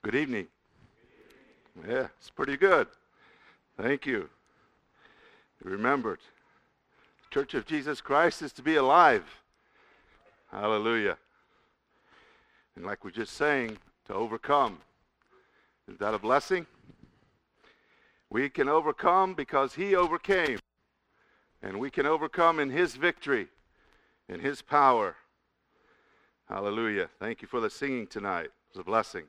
Good evening. Yeah, it's pretty good. Thank you. Remembered. The Church of Jesus Christ is to be alive. Hallelujah. And like we just sang, to overcome. Is that a blessing? We can overcome because He overcame. And we can overcome in His victory, in His power. Hallelujah. Thank you for the singing tonight. It was a blessing.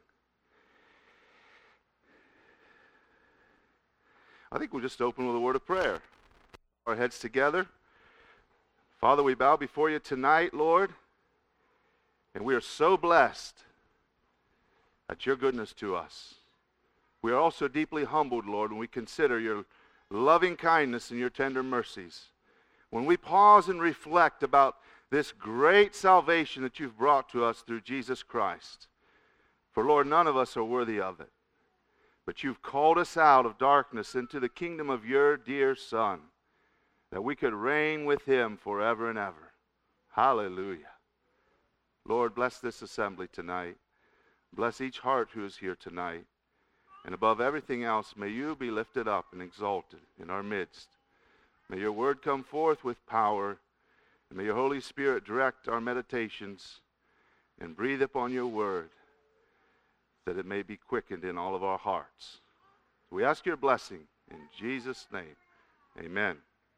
I think we'll just open with a word of prayer. Our heads together. Father, we bow before you tonight, Lord, and we are so blessed at your goodness to us. We are also deeply humbled, Lord, when we consider your loving kindness and your tender mercies. When we pause and reflect about this great salvation that you've brought to us through Jesus Christ. For, Lord, none of us are worthy of it. But you've called us out of darkness into the kingdom of your dear Son, that we could reign with him forever and ever. Hallelujah. Lord, bless this assembly tonight. Bless each heart who is here tonight. And above everything else, may you be lifted up and exalted in our midst. May your word come forth with power, and may your Holy Spirit direct our meditations and breathe upon your word, that it may be quickened in all of our hearts. We ask your blessing in Jesus' name. Amen.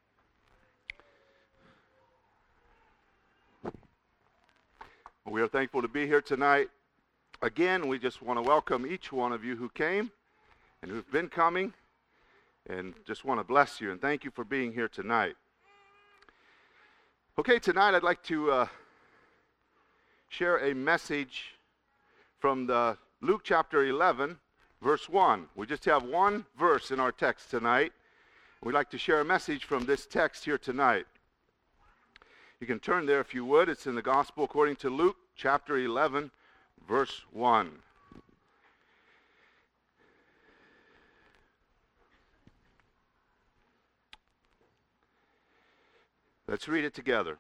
We are thankful to be here tonight. Again, we just want to welcome each one of you who came and who've been coming, and just want to bless you and thank you for being here tonight. Okay, tonight I'd like to share a message from the Luke chapter 11, verse 1. We just have one verse in our text tonight. We'd like to share a message from this text here tonight. You can turn there if you would. It's in the Gospel according to Luke chapter 11, verse 1. Let's read it together.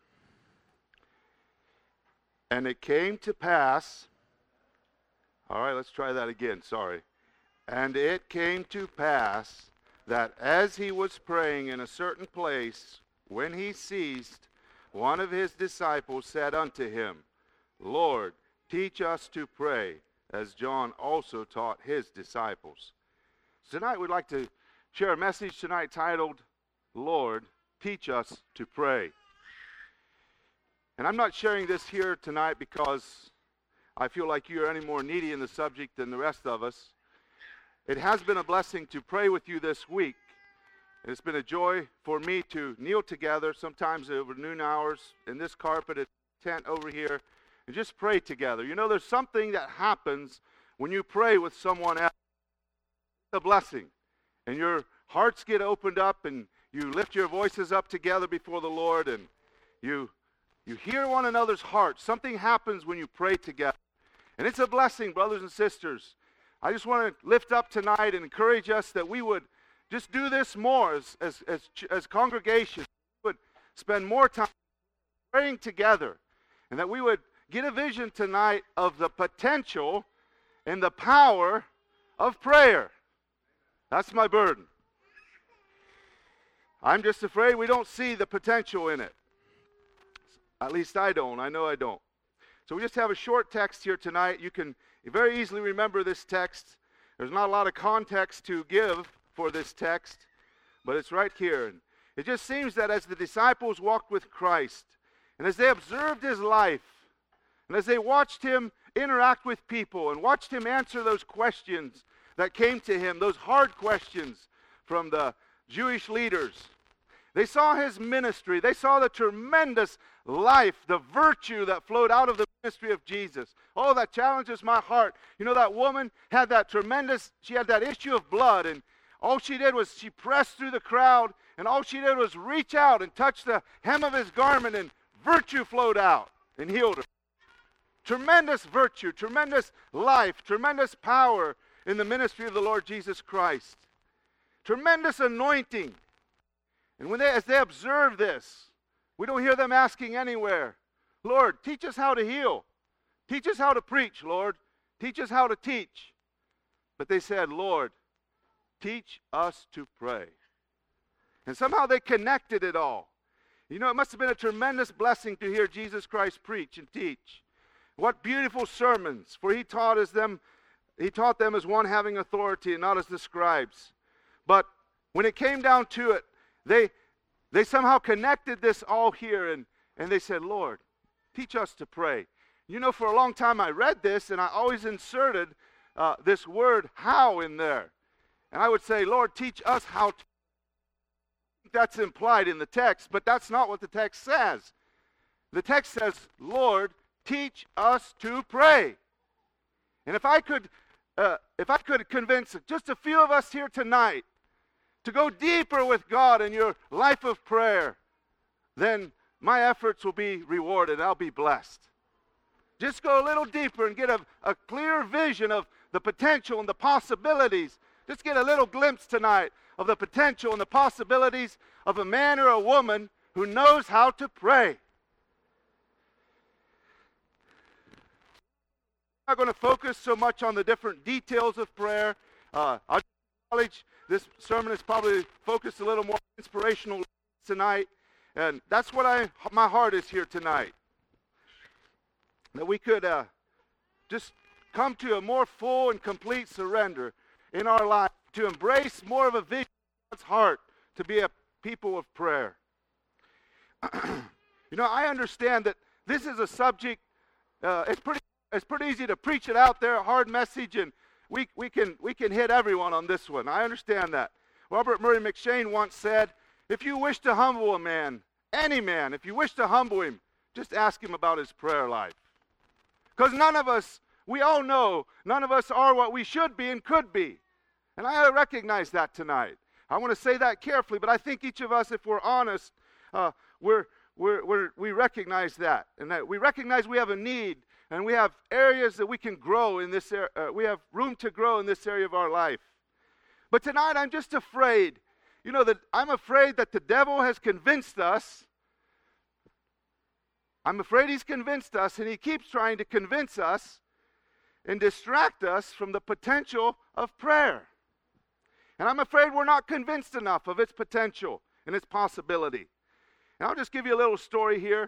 And it came to pass... All right, let's try that again. Sorry. And it came to pass that as he was praying in a certain place, when he ceased, one of his disciples said unto him, Lord, teach us to pray, as John also taught his disciples. Tonight we'd like to share a message tonight titled, Lord, teach us to pray. And I'm not sharing this here tonight because I feel like you're any more needy in the subject than the rest of us. It has been a blessing to pray with you this week. It's been a joy for me to kneel together, sometimes over noon hours, in this carpeted tent over here, and just pray together. You know, there's something that happens when you pray with someone else. It's a blessing. And your hearts get opened up, and you lift your voices up together before the Lord, and you hear one another's hearts. Something happens when you pray together. And it's a blessing, brothers and sisters. I just want to lift up tonight and encourage us that we would just do this more as congregations. We would spend more time praying together, and that we would get a vision tonight of the potential and the power of prayer. That's my burden. I'm just afraid we don't see the potential in it. At least I don't. I know I don't. So we just have a short text here tonight. You can very easily remember this text. There's not a lot of context to give for this text, but it's right here. And it just seems that as the disciples walked with Christ, and as they observed his life, and as they watched him interact with people, and watched him answer those questions that came to him, those hard questions from the Jewish leaders, they saw his ministry. They saw the tremendous life, the virtue that flowed out of the ministry of Jesus. Oh, that challenges my heart. You know, that woman had that she had that issue of blood, and all she did was she pressed through the crowd, and all she did was reach out and touch the hem of his garment, and virtue flowed out and healed her. Tremendous virtue, tremendous life, tremendous power in the ministry of the Lord Jesus Christ. Tremendous anointing. And as they observe this, we don't hear them asking anywhere, Lord, teach us how to heal. Teach us how to preach, Lord. Teach us how to teach. But they said, Lord, teach us to pray. And somehow they connected it all. You know, it must have been a tremendous blessing to hear Jesus Christ preach and teach. What beautiful sermons, for he taught them as one having authority and not as the scribes. But when it came down to it, they somehow connected this all here, and they said, Lord, teach us to pray. You know, for a long time I read this, and I always inserted this word how in there. And I would say, Lord, teach us how to. That's implied in the text, but that's not what the text says. The text says, Lord, teach us to pray. And if I could convince just a few of us here tonight to go deeper with God in your life of prayer, then my efforts will be rewarded. I'll be blessed. Just go a little deeper and get a clear vision of the potential and the possibilities. Just get a little glimpse tonight of the potential and the possibilities of a man or a woman who knows how to pray. I'm not going to focus so much on the different details of prayer. I'll acknowledge this sermon is probably focused a little more inspirational tonight, and that's what my heart is here tonight. That we could just come to a more full and complete surrender in our life, to embrace more of a vision of God's heart, to be a people of prayer. You know, I understand that this is a subject, it's pretty easy to preach it out there, a hard message, and we can hit everyone on this one. I understand that. Robert Murray McCheyne once said, if you wish to humble a man, any man, if you wish to humble him, just ask him about his prayer life. Because none of us, we all know, none of us are what we should be and could be. And I recognize that tonight. I want to say that carefully, but I think each of us, if we're honest, we recognize that. And that we recognize we have a need, and we have areas that we can grow in this area. We have room to grow in this area of our life. But tonight I'm just afraid. You know, that I'm afraid that the devil has convinced us. I'm afraid he's convinced us, and he keeps trying to convince us and distract us from the potential of prayer. And I'm afraid we're not convinced enough of its potential and its possibility. And I'll just give you a little story here.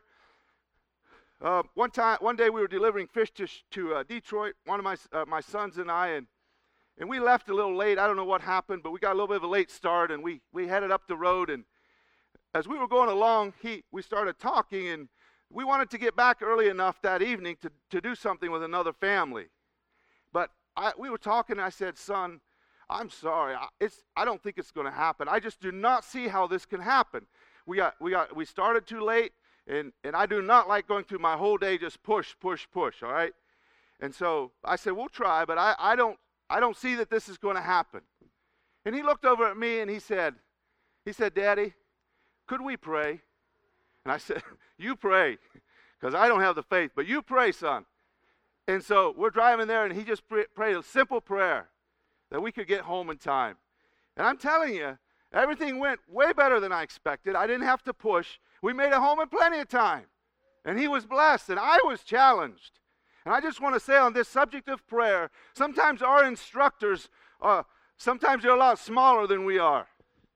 One day we were delivering fish to Detroit, one of my sons and I, and we left a little late. I don't know what happened, but we got a little bit of a late start, and we headed up the road. And as we were going along, we started talking, and we wanted to get back early enough that evening to do something with another family. But we were talking, and I said, son, I'm sorry. I don't think it's going to happen. I just do not see how this can happen. We started too late, and I do not like going through my whole day just push, all right? And so I said, we'll try, but I don't see that this is going to happen. And he looked over at me, and he said, Daddy, could we pray? And I said, you pray, because I don't have the faith, but you pray, son. And so we're driving there, and he just prayed a simple prayer that we could get home in time. And I'm telling you, everything went way better than I expected. I didn't have to push. We made it home in plenty of time. And he was blessed, and I was challenged. And I just want to say on this subject of prayer, sometimes our instructors, sometimes they're a lot smaller than we are.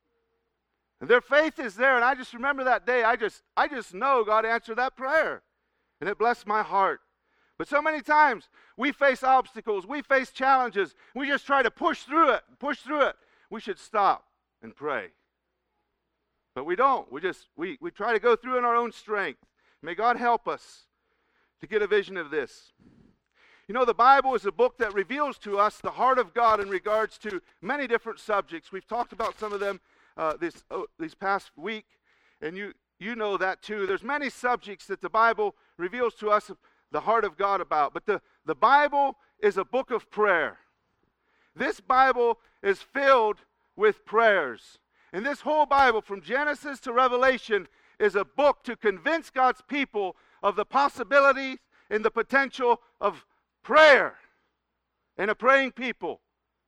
And their faith is there, and I just remember that day. I just know God answered that prayer. And it blessed my heart. But so many times, we face obstacles, we face challenges, we just try to push through it. We should stop and pray. But we don't. We try to go through in our own strength. May God help us to get a vision of this. You know, the Bible is a book that reveals to us the heart of God in regards to many different subjects. We've talked about some of them this past week, and you know that too. There's many subjects that the Bible reveals to us the heart of God about. But the Bible is a book of prayer. This Bible is filled with prayers. And this whole Bible, from Genesis to Revelation, is a book to convince God's people of the possibilities and the potential of prayer and a praying people.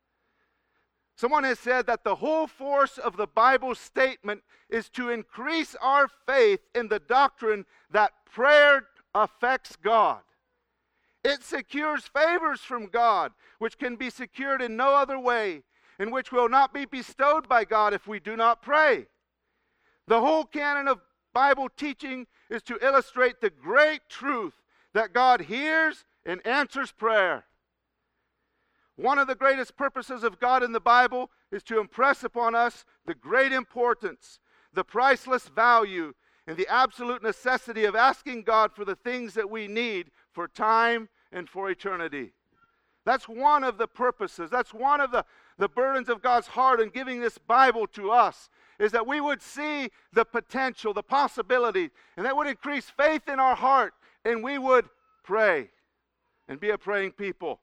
Someone has said that the whole force of the Bible's statement is to increase our faith in the doctrine that prayer affects God. It secures favors from God, which can be secured in no other way, and which will not be bestowed by God if we do not pray. The whole canon of Bible teaching is to illustrate the great truth that God hears and answers prayer. One of the greatest purposes of God in the Bible is to impress upon us the great importance, the priceless value, and the absolute necessity of asking God for the things that we need for time and for eternity. That's one of the purposes. That's one of the burdens of God's heart in giving this Bible to us, is that we would see the potential, the possibility, and that would increase faith in our heart, and we would pray and be a praying people.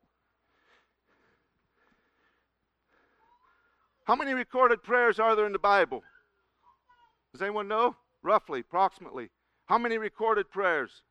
How many recorded prayers are there in the Bible? Does anyone know? Roughly, approximately. How many recorded prayers?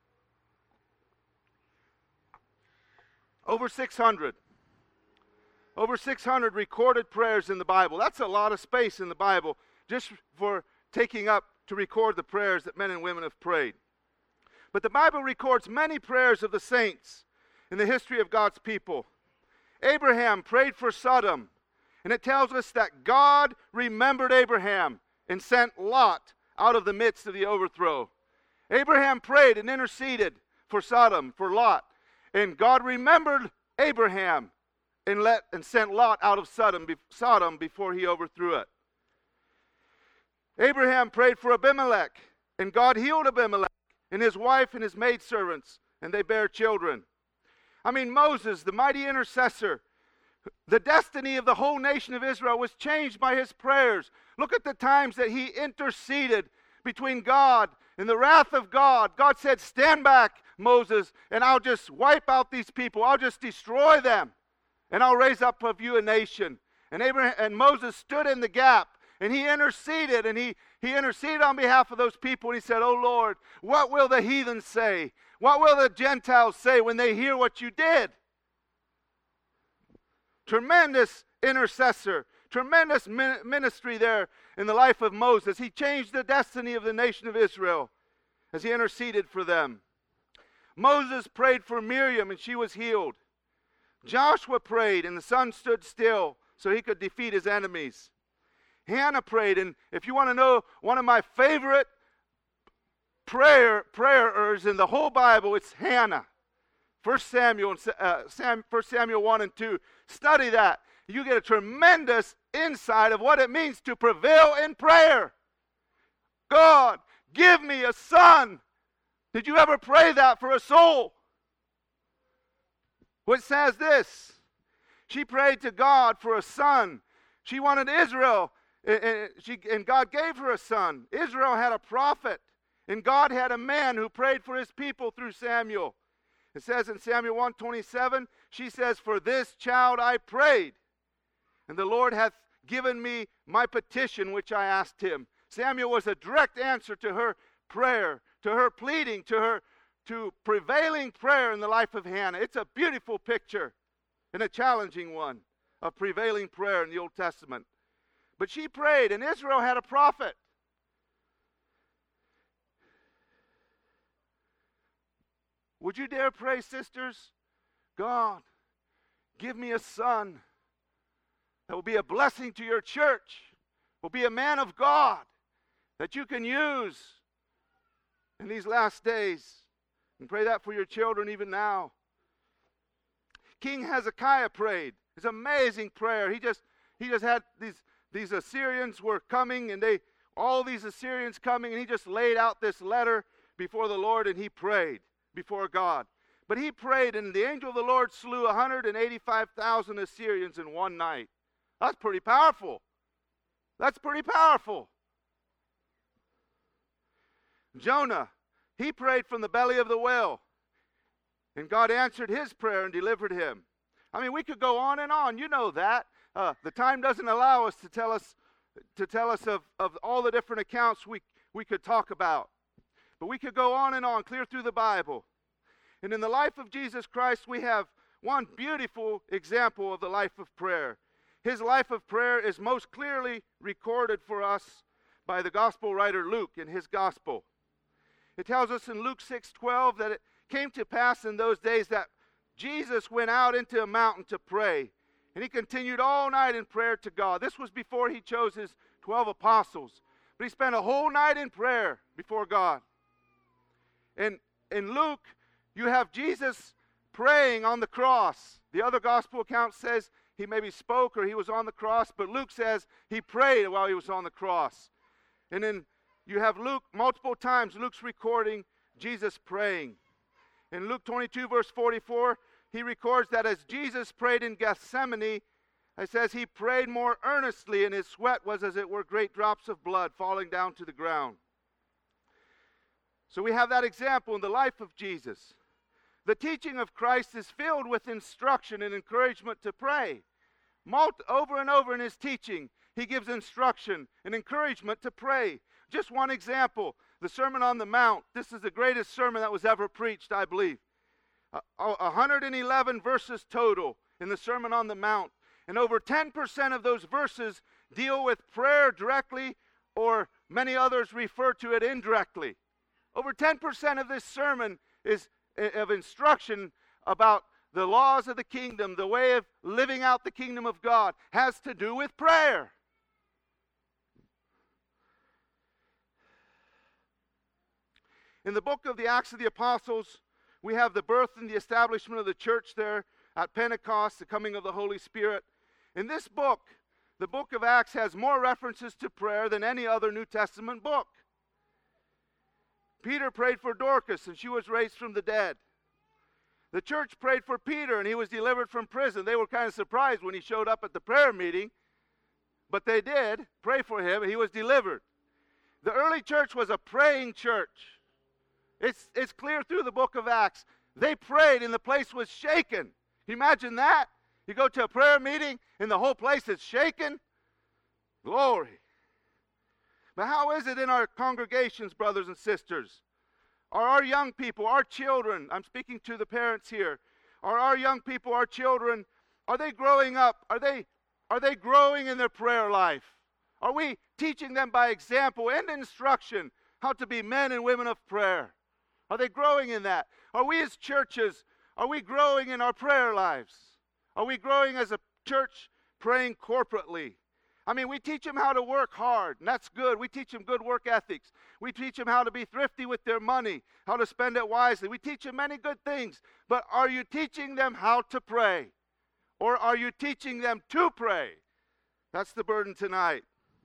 Over 600. Over 600 recorded prayers in the Bible. That's a lot of space in the Bible just for taking up to record the prayers that men and women have prayed. But the Bible records many prayers of the saints in the history of God's people. Abraham prayed for Sodom, and it tells us that God remembered Abraham and sent Lot out of the midst of the overthrow. Abraham prayed and interceded for Sodom, for Lot, and God remembered Abraham and sent Lot out of Sodom before he overthrew it. Abraham prayed for Abimelech, and God healed Abimelech and his wife and his maidservants, and they bare children. Moses, the mighty intercessor, the destiny of the whole nation of Israel was changed by his prayers. Look at the times that he interceded between God and the wrath of God. God said, "Stand back, Moses, and I'll just wipe out these people. I'll just destroy them, and I'll raise up of you a nation." And Moses stood in the gap, and he interceded, and he interceded on behalf of those people, and he said, "Oh Lord, what will the heathen say? What will the Gentiles say when they hear what you did?" Tremendous intercessor, tremendous ministry there in the life of Moses. He changed the destiny of the nation of Israel as he interceded for them. Moses prayed for Miriam and she was healed. Joshua prayed and the sun stood still so he could defeat his enemies. Hannah prayed, and if you want to know one of my favorite prayers in the whole Bible, it's Hannah. 1 Samuel 1 and 2. Study that. You get a tremendous insight of what it means to prevail in prayer. God, give me a son. Did you ever pray that for a soul? Well, it says this. She prayed to God for a son. She wanted Israel, and God gave her a son. Israel had a prophet, and God had a man who prayed for his people through Samuel. It says in Samuel 1:27, she says, "For this child I prayed, and the Lord hath given me my petition which I asked him." Samuel was a direct answer to her prayer, to her pleading, to prevailing prayer in the life of Hannah. It's a beautiful picture and a challenging one of prevailing prayer in the Old Testament. But she prayed, and Israel had a prophet. Would you dare pray, sisters? God, give me a son that will be a blessing to your church, will be a man of God that you can use in these last days. And pray that for your children even now. King Hezekiah prayed. It's an amazing prayer. He just had these Assyrians were coming, and all these Assyrians coming, and he just laid out this letter before the Lord, and he prayed before God. But he prayed, and the angel of the Lord slew 185,000 Assyrians in one night. That's pretty powerful. That's pretty powerful. Jonah, he prayed from the belly of the whale, and God answered his prayer and delivered him. We could go on and on. You know that. The time doesn't allow us to tell us of all the different accounts we could talk about. But we could go on and on, clear through the Bible. And in the life of Jesus Christ, we have one beautiful example of the life of prayer. His life of prayer is most clearly recorded for us by the gospel writer Luke in his gospel. It tells us in Luke 6:12 that came to pass in those days that Jesus went out into a mountain to pray, and he continued all night in prayer to God. This was before he chose his 12 apostles, but he spent a whole night in prayer before God. And in Luke, you have Jesus praying on the cross. The other gospel account says he maybe spoke or he was on the cross, but Luke says he prayed while he was on the cross. And then you have Luke, multiple times, Luke's recording Jesus praying. In Luke 22, verse 44, he records that as Jesus prayed in Gethsemane, it says he prayed more earnestly, and his sweat was as it were great drops of blood falling down to the ground. So we have that example in the life of Jesus. The teaching of Christ is filled with instruction and encouragement to pray. Over and over in his teaching, he gives instruction and encouragement to pray. Just one example, the Sermon on the Mount. This is the greatest sermon that was ever preached, I believe. 111 verses total in the Sermon on the Mount. And over 10% of those verses deal with prayer directly, or many others refer to it indirectly. Over 10% of this sermon is of instruction about the laws of the kingdom, the way of living out the kingdom of God, has to do with prayer. In the book of the Acts of the Apostles, we have the birth and the establishment of the church there at Pentecost, the coming of the Holy Spirit. In this book, the book of Acts has more references to prayer than any other New Testament book. Peter prayed for Dorcas, and she was raised from the dead. The church prayed for Peter, and he was delivered from prison. They were kind of surprised when he showed up at the prayer meeting, but they did pray for him, and he was delivered. The early church was a praying church. It's clear through the book of Acts. They prayed, and the place was shaken. Can you imagine that? You go to a prayer meeting, and the whole place is shaken? Glory. But how is it in our congregations, brothers and sisters? Are our young people, our children, I'm speaking to the parents here, are our young people, our children, are they growing up? Are they growing in their prayer life? Are we teaching them by example and instruction how to be men and women of prayer? Are they growing in that? Are we as churches, are we growing in our prayer lives? Are we growing as a church praying corporately? I mean, we teach them how to work hard, and that's good. We teach them good work ethics. We teach them how to be thrifty with their money, how to spend it wisely. We teach them many good things. But are you teaching them how to pray? Or are you teaching them to pray? That's the burden tonight.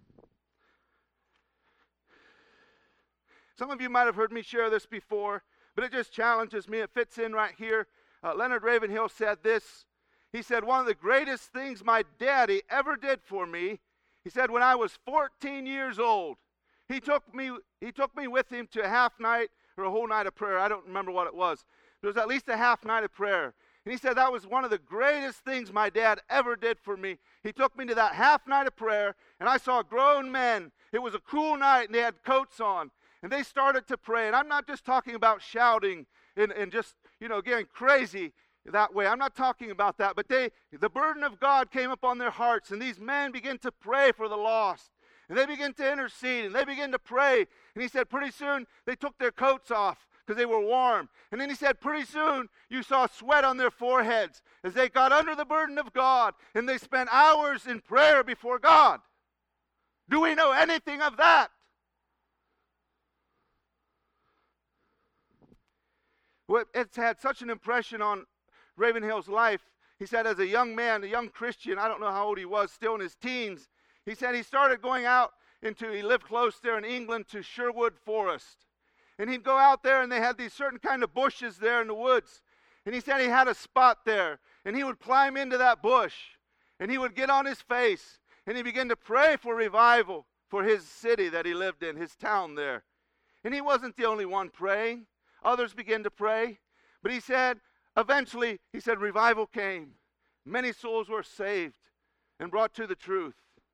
Some of you might have heard me share this before, but it just challenges me. It fits in right here. Leonard Ravenhill said this. He said, one of the greatest things my daddy ever did for me, he said, when I was 14 years old, he took me with him to a half night or a whole night of prayer. I don't remember what it was. It was at least a half night of prayer. And he said that was one of the greatest things my dad ever did for me. He took me to that half night of prayer, and I saw grown men. It was a cool night, and they had coats on. And they started to pray. And I'm not just talking about shouting and just, getting crazy that way. I'm not talking about that. But the burden of God came upon their hearts, and these men began to pray for the lost. And they began to intercede, and they began to pray. And he said pretty soon they took their coats off because they were warm. And then he said pretty soon you saw sweat on their foreheads as they got under the burden of God, and they spent hours in prayer before God. Do we know anything of that? Well, it's had such an impression on Ravenhill's life. He said as a young man, a young Christian, I don't know how old he was, still in his teens, he said he started going out he lived close there in England to Sherwood Forest. And he'd go out there, and they had these certain kind of bushes there in the woods. And he said he had a spot there, and he would climb into that bush, and he would get on his face, and he began to pray for revival for his city that he lived in, his town there. And he wasn't the only one praying. Others began to pray. But he said, eventually, revival came. Many souls were saved and brought to the truth.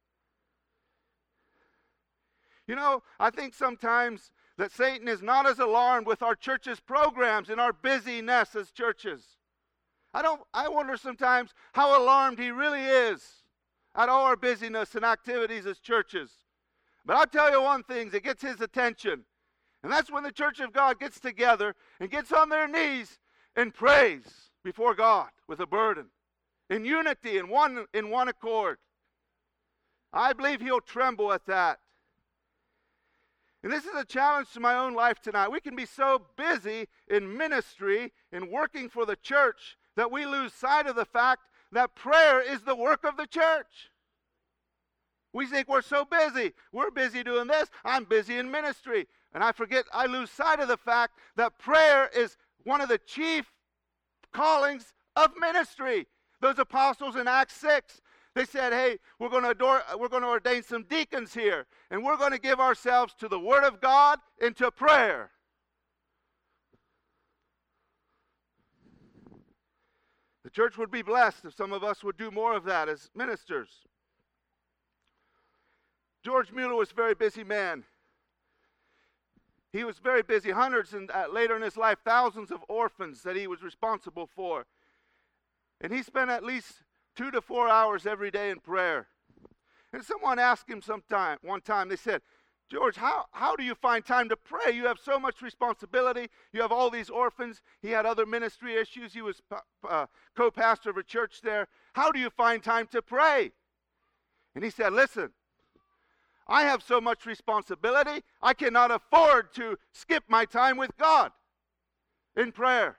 I think sometimes that Satan is not as alarmed with our church's programs and our busyness as churches. I wonder sometimes how alarmed he really is at all our busyness and activities as churches. But I'll tell you one thing that gets his attention, And that's when the church of God gets together and gets on their knees and prays before God with a burden, in unity, in one accord. I believe He'll tremble at that. And this is a challenge to my own life tonight. We can be so busy in ministry and working for the church that we lose sight of the fact that prayer is the work of the church. We think we're so busy. We're busy doing this. I'm busy in ministry. And I lose sight of the fact that prayer is one of the chief callings of ministry. Those apostles in Acts 6, they said, hey, we're going to ordain some deacons here, and we're going to give ourselves to the Word of God and to prayer. The church would be blessed if some of us would do more of that as ministers. George Mueller was a very busy man. He was very busy. Hundreds and later in his life, thousands of orphans that he was responsible for. And he spent at least 2 to 4 hours every day in prayer. And someone asked him one time, they said, George, how do you find time to pray? You have so much responsibility. You have all these orphans. He had other ministry issues. He was co-pastor of a church there. How do you find time to pray? And he said, listen, I have so much responsibility, I cannot afford to skip my time with God in prayer.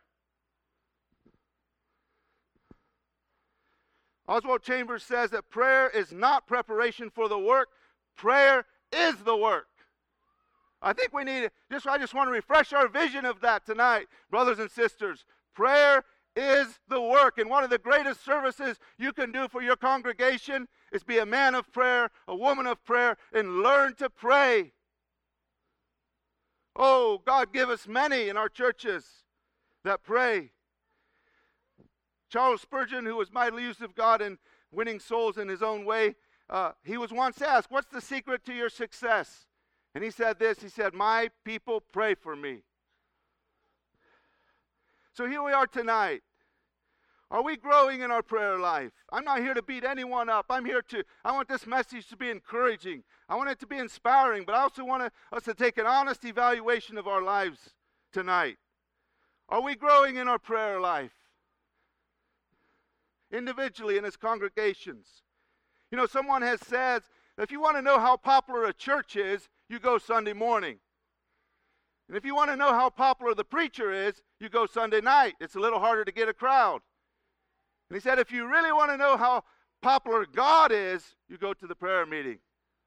Oswald Chambers says that prayer is not preparation for the work. Prayer is the work. I think we need I just want to refresh our vision of that tonight, brothers and sisters. Prayer is the work. And one of the greatest services you can do for your congregation is be a man of prayer, a woman of prayer, and learn to pray. Oh, God, give us many in our churches that pray. Charles Spurgeon, who was mightily used of God in winning souls in his own way, he was once asked, what's the secret to your success? And he said this, he said, my people pray for me. So here we are tonight. Are we growing in our prayer life? I'm not here to beat anyone up. I want this message to be encouraging. I want it to be inspiring, but I also want us to take an honest evaluation of our lives tonight. Are we growing in our prayer life? Individually and as congregations. You know, someone has said, if you want to know how popular a church is, you go Sunday morning. And if you want to know how popular the preacher is, you go Sunday night. It's a little harder to get a crowd. And he said, if you really want to know how popular God is, you go to the prayer meeting.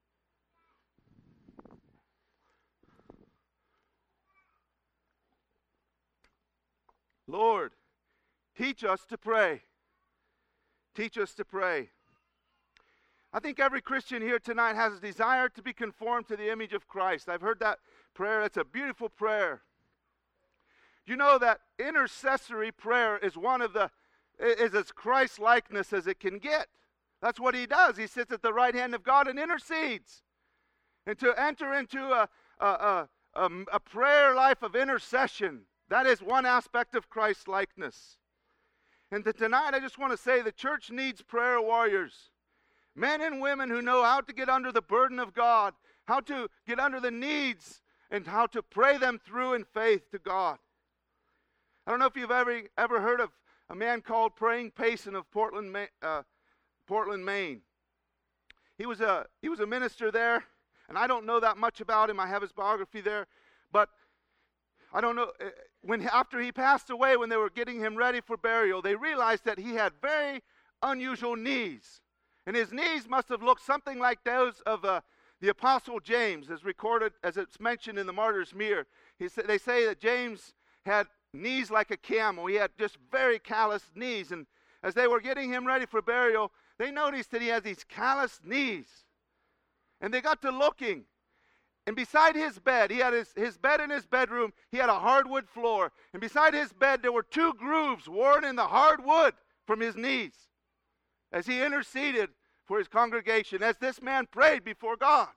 Lord, teach us to pray. Teach us to pray. I think every Christian here tonight has a desire to be conformed to the image of Christ. I've heard that prayer. It's a beautiful prayer. You know that intercessory prayer is as Christ-likeness as it can get. That's what he does. He sits at the right hand of God and intercedes. And to enter into a prayer life of intercession, that is one aspect of Christ-likeness. And tonight I just want to say the church needs prayer warriors. Men and women who know how to get under the burden of God, how to get under the needs, and how to pray them through in faith to God. I don't know if you've ever heard of a man called Praying Payson of Portland, Maine. He was a minister there, and I don't know that much about him. I have his biography there, but I don't know. After he passed away, when they were getting him ready for burial, they realized that he had very unusual knees. And his knees must have looked something like those of the Apostle James, as recorded, as it's mentioned in the Martyr's Mirror. They say that James had knees like a camel. He had just very calloused knees. And as they were getting him ready for burial, they noticed that he had these calloused knees. And they got to looking. And beside his bed, he had his bed in his bedroom, he had a hardwood floor. And beside his bed, there were 2 grooves worn in the hardwood from his knees as he interceded for his congregation, as this man prayed before God.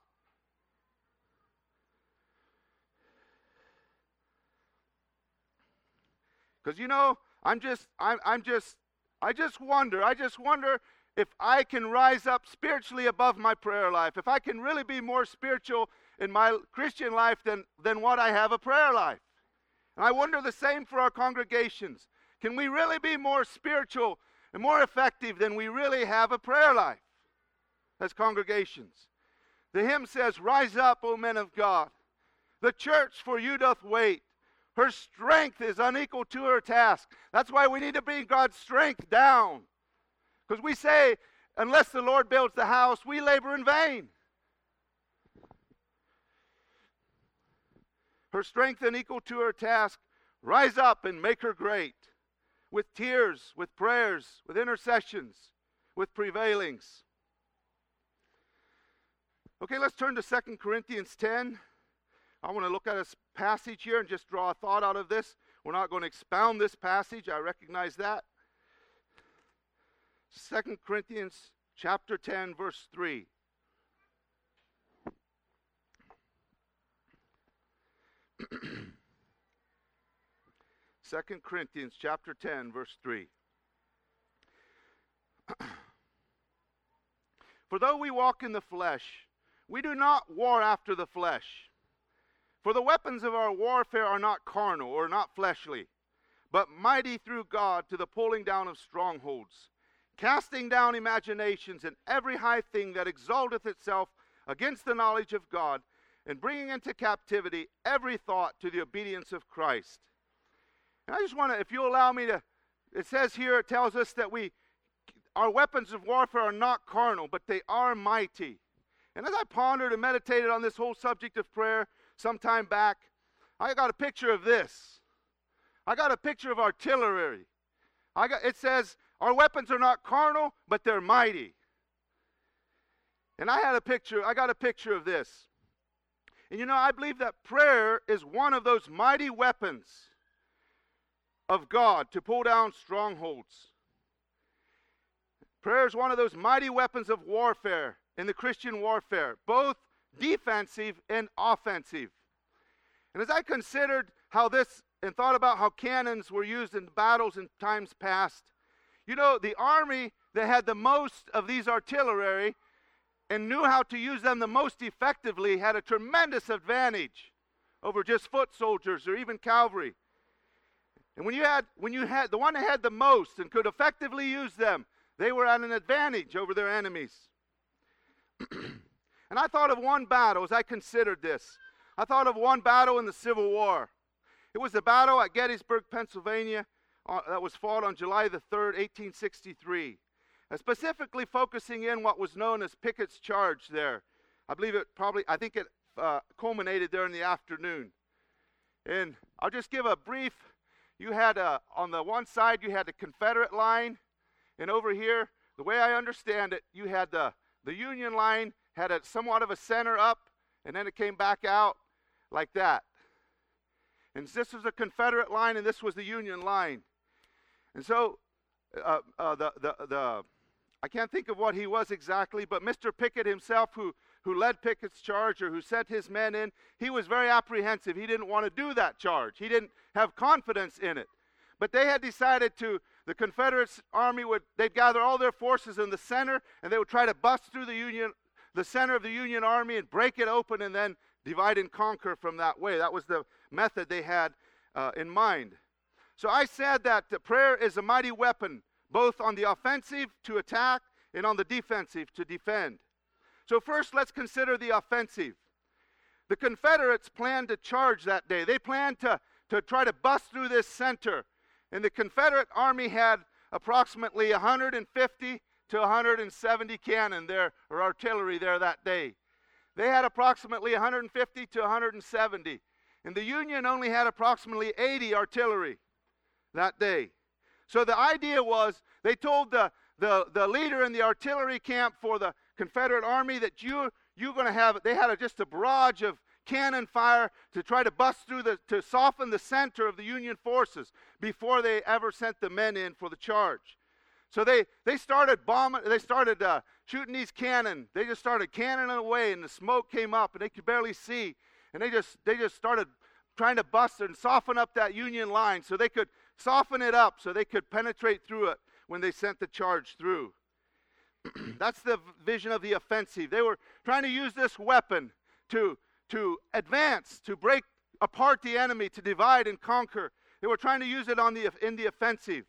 Because, you know, I just wonder if I can rise up spiritually above my prayer life, if I can really be more spiritual in my Christian life than what I have a prayer life. And I wonder the same for our congregations. Can we really be more spiritual and more effective than we really have a prayer life as congregations? The hymn says, "Rise up, O men of God. The church for you doth wait. Her strength is unequal to her task." That's why we need to bring God's strength down. Because we say, unless the Lord builds the house, we labor in vain. Her strength unequal to her task. Rise up and make her great. With tears, with prayers, with intercessions, with prevailings. Okay, let's turn to 2 Corinthians 10. I want to look at a passage here and just draw a thought out of this. We're not going to expound this passage. I recognize that. 2 Corinthians chapter 10, verse 3. Second Corinthians chapter 10, verse 3. For though we walk in the flesh, we do not war after the flesh. For the weapons of our warfare are not carnal or not fleshly, but mighty through God to the pulling down of strongholds, casting down imaginations and every high thing that exalteth itself against the knowledge of God, and bringing into captivity every thought to the obedience of Christ. And I just want to, if you allow me to, it says here, it tells us that our weapons of warfare are not carnal, but they are mighty. And as I pondered and meditated on this whole subject of prayer some time back, I got a picture of this. I got a picture of artillery. It says, our weapons are not carnal, but they're mighty. And I got a picture of this. And you know, I believe that prayer is one of those mighty weapons of God to pull down strongholds. Prayer is one of those mighty weapons of warfare in the Christian warfare, both defensive and offensive. And as I considered how this and thought about how cannons were used in battles in times past, you know, the army that had the most of these artillery and knew how to use them the most effectively had a tremendous advantage over just foot soldiers or even cavalry. And when you had the one that had the most and could effectively use them, they were at an advantage over their enemies. And I thought of one battle as I considered this. I thought of one battle in the Civil War. It was the battle at Gettysburg, Pennsylvania, that was fought on July the 3rd, 1863. Specifically focusing in what was known as Pickett's Charge there. I think it culminated there in the afternoon. And I'll just give a brief. You had, on the one side, you had the Confederate line. And over here, the way I understand it, you had the Union line had somewhat of a center up, and then it came back out like that. And this was the Confederate line, and this was the Union line. And so, I can't think of what he was exactly, but Mr. Pickett himself, who led Pickett's charge or who sent his men in, he was very apprehensive. He didn't want to do that charge. He didn't have confidence in it. But they had decided the Confederate army they'd gather all their forces in the center, and they would try to bust through the center of the Union army and break it open and then divide and conquer from that way. That was the method they had in mind. So I said that prayer is a mighty weapon, both on the offensive to attack and on the defensive to defend. So first, let's consider the offensive. The Confederates planned to charge that day. They planned to try to bust through this center. And the Confederate Army had approximately 150 to 170 cannon there, or artillery there that day. They had approximately 150 to 170. And the Union only had approximately 80 artillery that day. So the idea was, they told the leader in the artillery camp for the Confederate Army that you're going to have, they had just a barrage of cannon fire to try to bust through to soften the center of the Union forces before they ever sent the men in for the charge. So they started shooting these cannon. They just started cannoning away, and the smoke came up, and they could barely see. And they just started trying to bust and soften up that Union line so they could soften it up so they could penetrate through it when they sent the charge through. That's the vision of the offensive. They were trying to use this weapon to advance, to break apart the enemy, to divide and conquer. They were trying to use it in the offensive.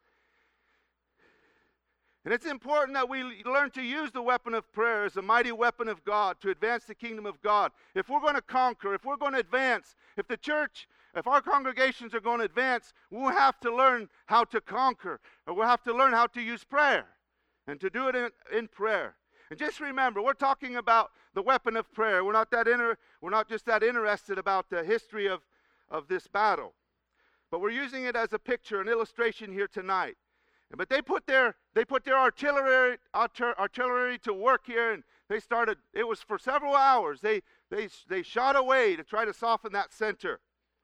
And it's important that we learn to use the weapon of prayer as a mighty weapon of God to advance the kingdom of God. If we're going to conquer, if we're going to advance, if the church, if our congregations are going to advance, we'll have to learn how to conquer, or we'll have to learn how to use prayer and to do it in prayer. And just remember, we're talking about the weapon of prayer. We're not just that interested about the history of this battle, but we're using it as a picture, an illustration here tonight. But they put their artillery to work here, and they started. It was for several hours. They shot away to try to soften that center.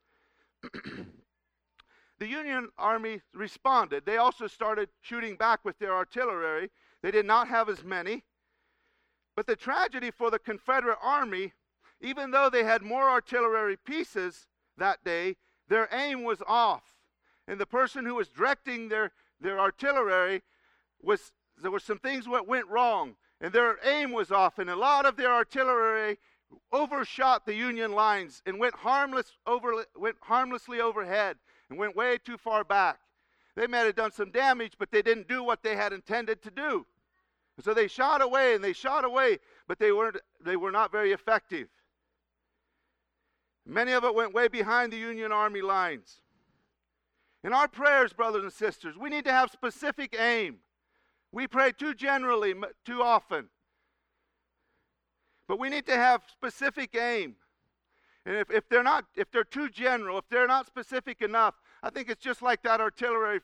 The Union Army responded. They also started shooting back with their artillery. They did not have as many. But the tragedy for the Confederate Army, even though they had more artillery pieces that day, their aim was off. And the person who was directing their artillery there were some things that went wrong, and their aim was off, and a lot of their artillery overshot the Union lines and went harmlessly overhead and went way too far back. They may have done some damage, but they didn't do what they had intended to do. And so they shot away, but they were not very effective. Many of it went way behind the Union Army lines. In our prayers, brothers and sisters, we need to have specific aim. We pray too generally, too often. But we need to have specific aim. And if they're too general, if they're not specific enough, I think it's just like that artillery,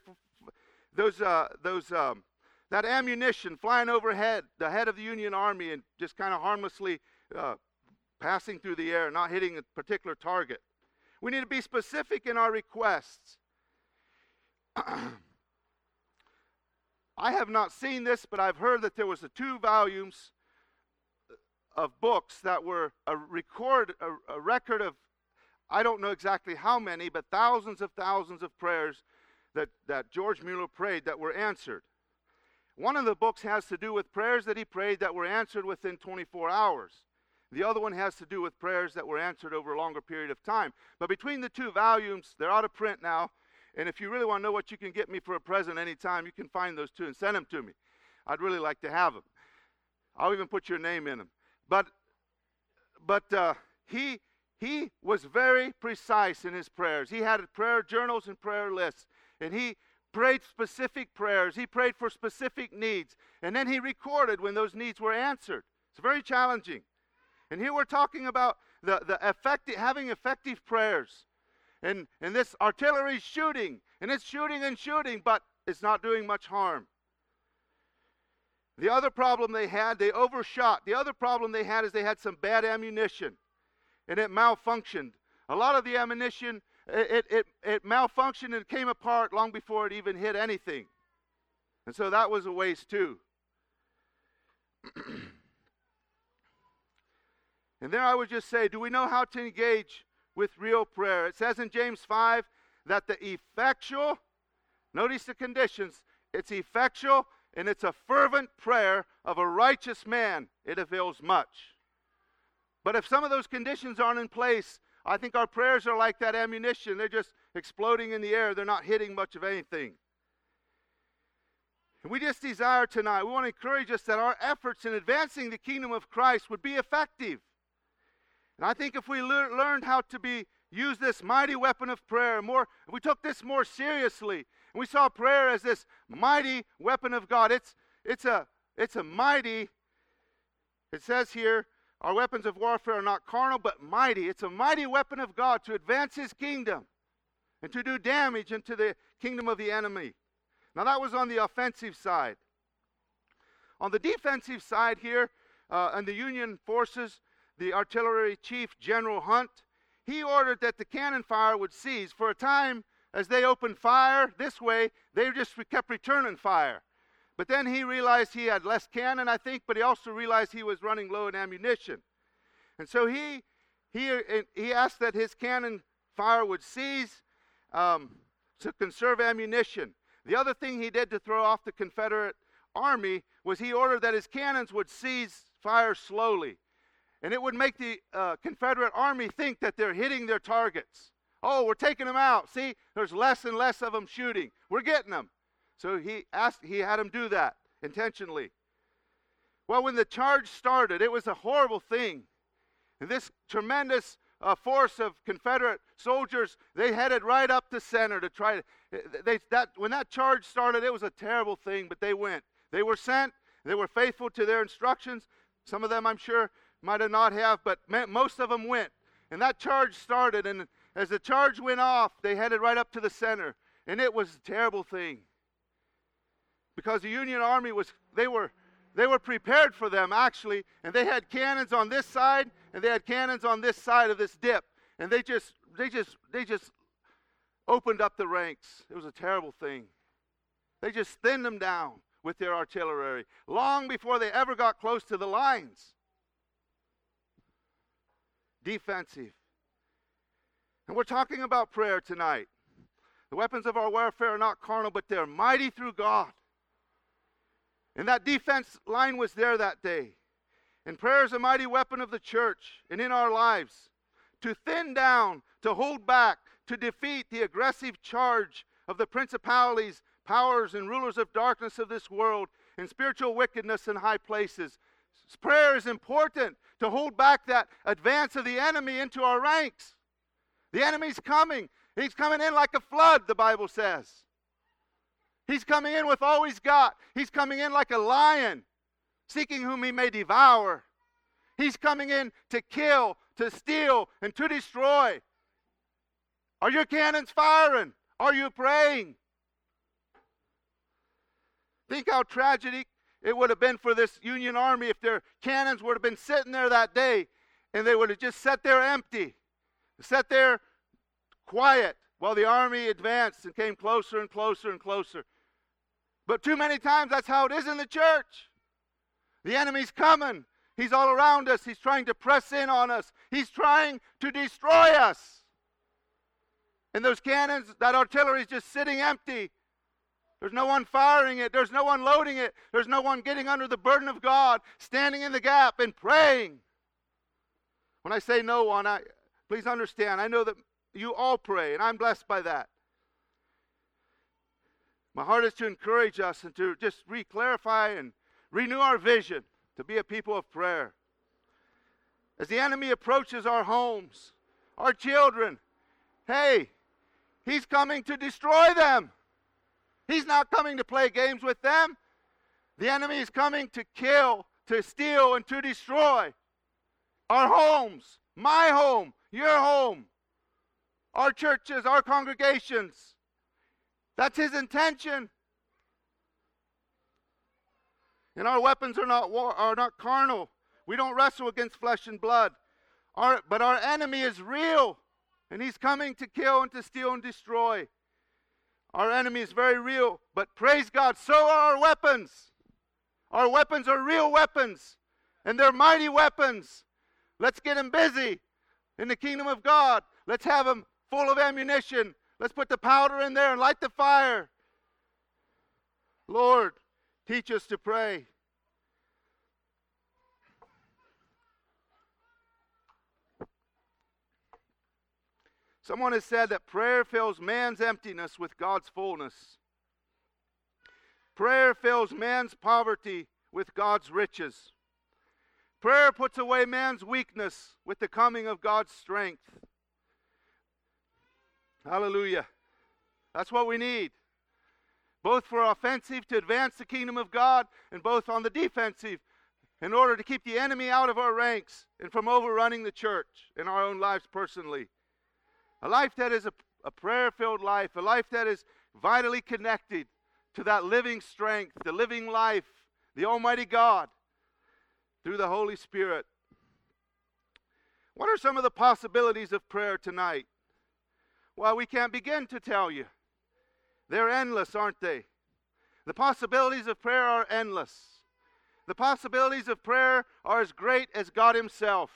that ammunition flying overhead, the head of the Union Army, and just kind of harmlessly passing through the air, not hitting a particular target. We need to be specific in our requests. I have not seen this, but I've heard that there was 2 volumes of books that were a record of, I don't know exactly how many, but thousands of prayers that George Mueller prayed that were answered. One of the books has to do with prayers that he prayed that were answered within 24 hours. The other one has to do with prayers that were answered over a longer period of time. But between the 2 volumes, they're out of print now. And if you really want to know what you can get me for a present anytime, you can find those 2 and send them to me. I'd really like to have them. I'll even put your name in them. But he was very precise in his prayers. He had prayer journals and prayer lists. And he prayed specific prayers. He prayed for specific needs. And then he recorded when those needs were answered. It's very challenging. And here we're talking about having effective prayers. And this artillery is shooting, and it's shooting, but it's not doing much harm. The other problem they had, they overshot. The other problem they had is they had some bad ammunition, and it malfunctioned. A lot of the ammunition, it malfunctioned and came apart long before it even hit anything. And so that was a waste too. And there I would just say, do we know how to engage with real prayer? It says in James 5 that the effectual, notice the conditions, it's effectual and it's a fervent prayer of a righteous man, it avails much. But if some of those conditions aren't in place, I think our prayers are like that ammunition. They're just exploding in the air. They're not hitting much of anything. And we just desire tonight, we want to encourage us that our efforts in advancing the kingdom of Christ would be effective. And I think if we learned how to use this mighty weapon of prayer more, if we took this more seriously, and we saw prayer as this mighty weapon of God, it's a mighty, it says here, our weapons of warfare are not carnal, but mighty. It's a mighty weapon of God to advance his kingdom and to do damage into the kingdom of the enemy. Now that was on the offensive side. On the defensive side here, and the Union forces, the artillery chief, General Hunt, he ordered that the cannon fire would cease. For a time, as they opened fire this way, they just kept returning fire. But then he realized he had less cannon, I think, but he also realized he was running low in ammunition. And so he asked that his cannon fire would cease to conserve ammunition. The other thing he did to throw off the Confederate army was he ordered that his cannons would cease fire slowly. And it would make the Confederate army think that they're hitting their targets. Oh, we're taking them out. See, there's less and less of them shooting. We're getting them. So he had them do that intentionally. Well, when the charge started, it was a horrible thing. And this tremendous force of Confederate soldiers, they headed right up the center to try to, when that charge started, it was a terrible thing, but they went. They were sent. They were faithful to their instructions. Some of them, I'm sure, might have not have, but most of them went. And that charge started, and as the charge went off, they headed right up to the center. And it was a terrible thing. Because the Union Army they were prepared for them, actually, and they had cannons on this side, and they had cannons on this side of this dip. And they just opened up the ranks. It was a terrible thing. They just thinned them down with their artillery, long before they ever got close to the lines. Defensive. And we're talking about prayer tonight. The weapons of our warfare are not carnal, but they're mighty through God. And that defense line was there that day. And prayer is a mighty weapon of the church and in our lives to thin down, to hold back, to defeat the aggressive charge of the principalities, powers, and rulers of darkness of this world and spiritual wickedness in high places. Prayer is important to hold back that advance of the enemy into our ranks. The enemy's coming. He's coming in like a flood, the Bible says. He's coming in with all he's got. He's coming in like a lion, seeking whom he may devour. He's coming in to kill, to steal, and to destroy. Are your cannons firing? Are you praying? Think how tragic it would have been for this Union Army if their cannons would have been sitting there that day and they would have just sat there empty, sat there quiet while the army advanced and came closer and closer and closer. But too many times that's how it is in the church. The enemy's coming. He's all around us. He's trying to press in on us. He's trying to destroy us. And those cannons, that artillery is just sitting empty. There's no one firing it. There's no one loading it. There's no one getting under the burden of God, standing in the gap and praying. When I say no one, please understand, I know that you all pray, and I'm blessed by that. My heart is to encourage us and to just re-clarify and renew our vision to be a people of prayer. As the enemy approaches our homes, our children, hey, he's coming to destroy them. He's not coming to play games with them. The enemy is coming to kill, to steal, and to destroy our homes, my home, your home, our churches, our congregations. That's his intention. And our weapons are not carnal. We don't wrestle against flesh and blood. But our enemy is real, and he's coming to kill and to steal and destroy. Our enemy is very real, but praise God, so are our weapons. Our weapons are real weapons, and they're mighty weapons. Let's get them busy in the kingdom of God. Let's have them full of ammunition. Let's put the powder in there and light the fire. Lord, teach us to pray. Someone has said that prayer fills man's emptiness with God's fullness. Prayer fills man's poverty with God's riches. Prayer puts away man's weakness with the coming of God's strength. Hallelujah. That's what we need. Both for offensive to advance the kingdom of God, and both on the defensive in order to keep the enemy out of our ranks and from overrunning the church in our own lives personally. A life that is a prayer-filled life, a life that is vitally connected to that living strength, the living life, the Almighty God, through the Holy Spirit. What are some of the possibilities of prayer tonight? Well, we can't begin to tell you. They're endless, aren't they? The possibilities of prayer are endless. The possibilities of prayer are as great as God Himself.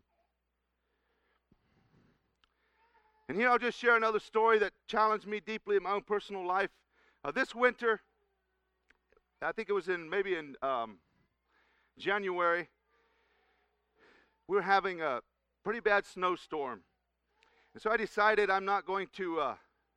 And here I'll just share another story that challenged me deeply in my own personal life. This winter, I think it was maybe in January. We were having a pretty bad snowstorm. And so I decided I'm not going to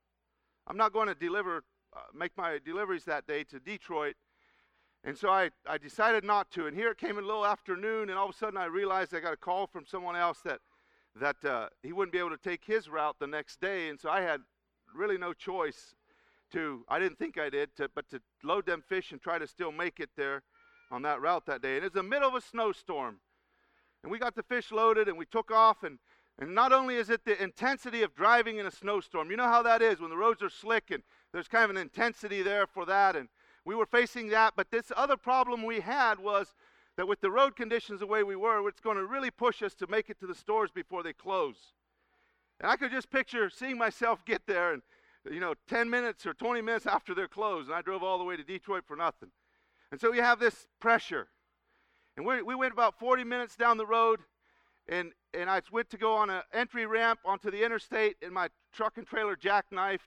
make my deliveries that day to Detroit. And so I decided not to. And here it came in a little afternoon, and all of a sudden I realized I got a call from someone else that he wouldn't be able to take his route the next day. And so I had really no choice I didn't think I did, but to load them fish and try to still make it there on that route that day. And it was the middle of a snowstorm. And we got the fish loaded, and we took off, and not only is it the intensity of driving in a snowstorm. You know how that is when the roads are slick, and there's kind of an intensity there for that, and we were facing that. But this other problem we had was that with the road conditions the way we were, it's going to really push us to make it to the stores before they close. And I could just picture seeing myself get there, and 10 minutes or 20 minutes after they're closed, and I drove all the way to Detroit for nothing. And so we have this pressure. And we went about 40 minutes down the road, and I went to go on an entry ramp onto the interstate, and my truck and trailer jackknifed.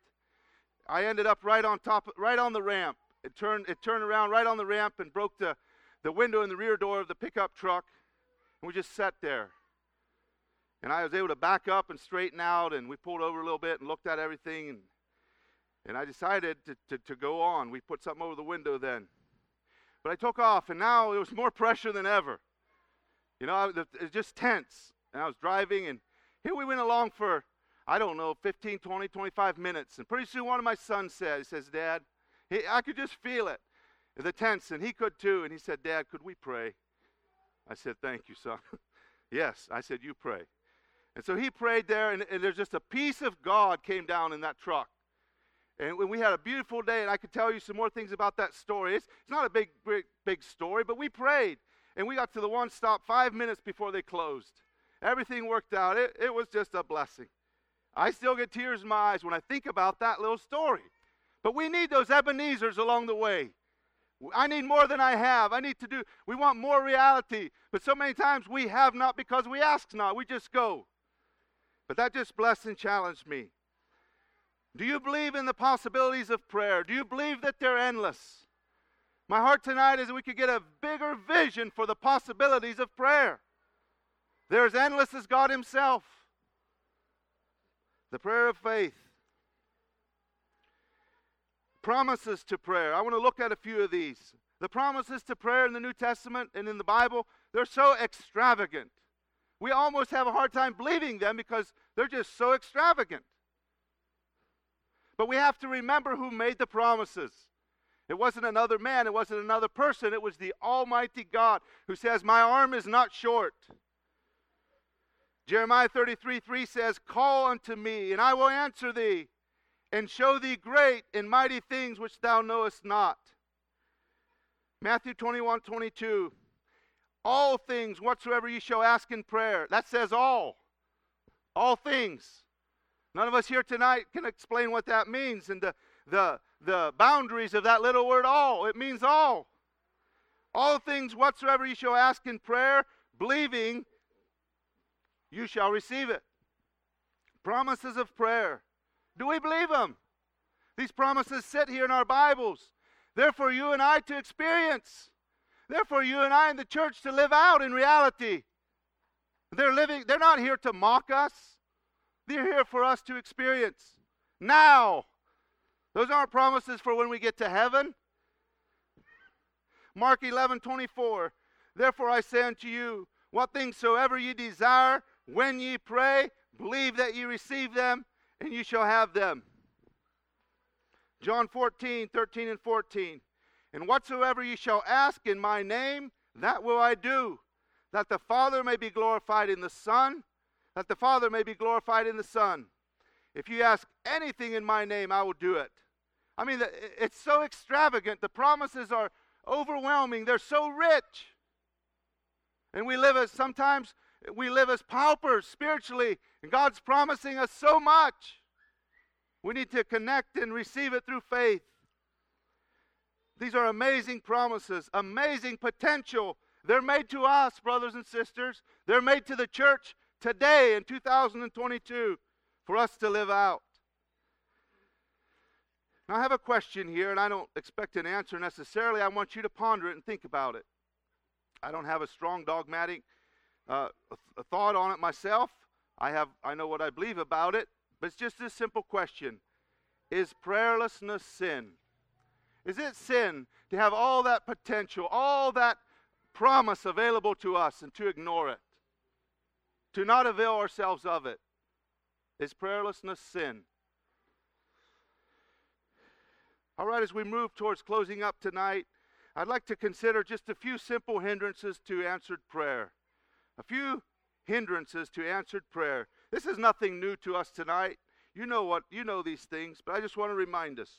I ended up right on the ramp. It turned around right on the ramp and broke the window in the rear door of the pickup truck, and we just sat there. And I was able to back up and straighten out, and we pulled over a little bit and looked at everything, and I decided to go on. We put something over the window then. But I took off, and now it was more pressure than ever. It was just tense. And I was driving, and here we went along for, 15, 20, 25 minutes. And pretty soon one of my sons says, Dad, I could just feel it, the tense, and he could too. And he said, Dad, could we pray? I said, thank you, son. Yes, I said, you pray. And so he prayed there, and there's just a peace of God came down in that truck. And we had a beautiful day, and I could tell you some more things about that story. It's not a big story, but we prayed. And we got to the one stop 5 minutes before they closed. Everything worked out. It was just a blessing. I still get tears in my eyes when I think about that little story. But we need those Ebenezers along the way. I need more than I have. We want more reality. But so many times we have not because we ask not. We just go. But that just blessed and challenged me. Do you believe in the possibilities of prayer? Do you believe that they're endless? My heart tonight is that we could get a bigger vision for the possibilities of prayer. They're as endless as God Himself. The prayer of faith. Promises to prayer. I want to look at a few of these. The promises to prayer in the New Testament and in the Bible, they're so extravagant. We almost have a hard time believing them because they're just so extravagant. But we have to remember who made the promises. It wasn't another man. It wasn't another person. It was the Almighty God who says, my arm is not short. Jeremiah 33:3 says, call unto me, and I will answer thee, and show thee great and mighty things which thou knowest not. Matthew 21:22, all things whatsoever ye shall ask in prayer. That says all. All things. None of us here tonight can explain what that means and the boundaries of that little word all. It means all. All things whatsoever ye shall ask in prayer, believing, you shall receive it. Promises of prayer. Do we believe them? These promises sit here in our Bibles. They're for you and I to experience. They're for you and I in the church to live out in reality. They're not here to mock us. They're here for us to experience. Now. Those aren't promises for when we get to heaven. Mark 11:24. Therefore I say unto you, what things soever ye desire, when ye pray, believe that ye receive them, and ye shall have them. John 14:13 and 14. And whatsoever ye shall ask in my name, that will I do, that the Father may be glorified in the Son, that the Father may be glorified in the Son. If you ask anything in my name, I will do it. I mean, it's so extravagant. The promises are overwhelming. They're so rich. And sometimes we live as paupers spiritually, and God's promising us so much. We need to connect and receive it through faith. These are amazing promises, amazing potential. They're made to us, brothers and sisters. They're made to the church today in 2022 for us to live out. Now, I have a question here, and I don't expect an answer necessarily. I want you to ponder it and think about it. I don't have a strong dogmatic a thought on it myself. I know what I believe about it, but it's just this simple question. Is prayerlessness sin? Is it sin to have all that potential, all that promise available to us and to ignore it? To not avail ourselves of it? Is prayerlessness sin? All right, as we move towards closing up tonight, I'd like to consider just a few simple hindrances to answered prayer. A few hindrances to answered prayer. This is nothing new to us tonight. You know these things, but I just want to remind us.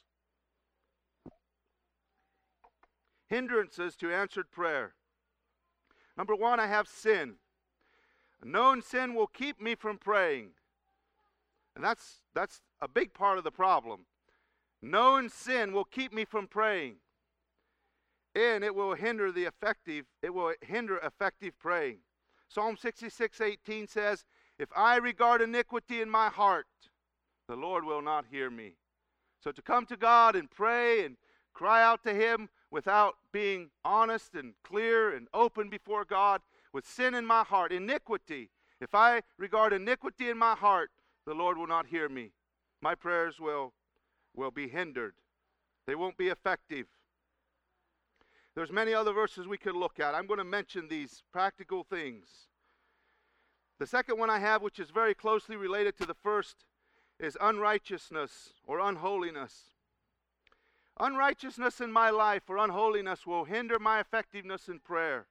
Hindrances to answered prayer. Number one, I have sin. A known sin will keep me from praying. And that's a big part of the problem. Known sin will keep me from praying. And it will hinder effective praying. Psalm 66:18 says, if I regard iniquity in my heart, the Lord will not hear me. So to come to God and pray and cry out to Him without being honest and clear and open before God, with sin in my heart, iniquity. If I regard iniquity in my heart, the Lord will not hear me. My prayers will be hindered. They won't be effective. There's many other verses we could look at. I'm going to mention these practical things. The second one I have, which is very closely related to the first, is unrighteousness or unholiness. Unrighteousness in my life or unholiness will hinder my effectiveness in prayer.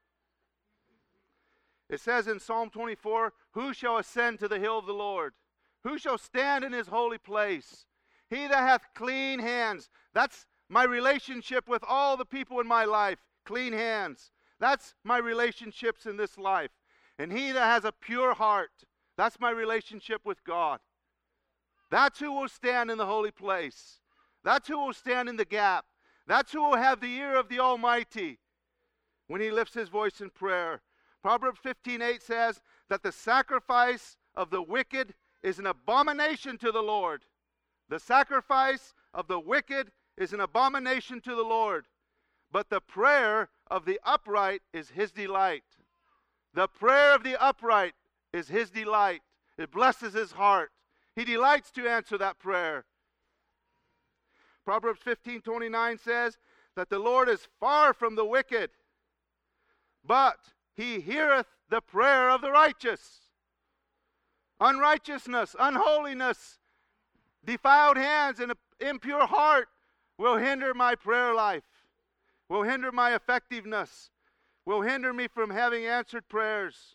It says in Psalm 24, who shall ascend to the hill of the Lord? Who shall stand in His holy place? He that hath clean hands. That's my relationship with all the people in my life. Clean hands. That's my relationships in this life. And he that has a pure heart. That's my relationship with God. That's who will stand in the holy place. That's who will stand in the gap. That's who will have the ear of the Almighty when he lifts his voice in prayer. Proverbs 15:8 says that the sacrifice of the wicked is an abomination to the Lord. The sacrifice of the wicked is an abomination to the Lord. But the prayer of the upright is His delight. The prayer of the upright is His delight. It blesses His heart. He delights to answer that prayer. Proverbs 15:29 says that the Lord is far from the wicked, but He heareth the prayer of the righteous. Unrighteousness, unholiness, defiled hands, and an impure heart will hinder my prayer life, will hinder my effectiveness, will hinder me from having answered prayers.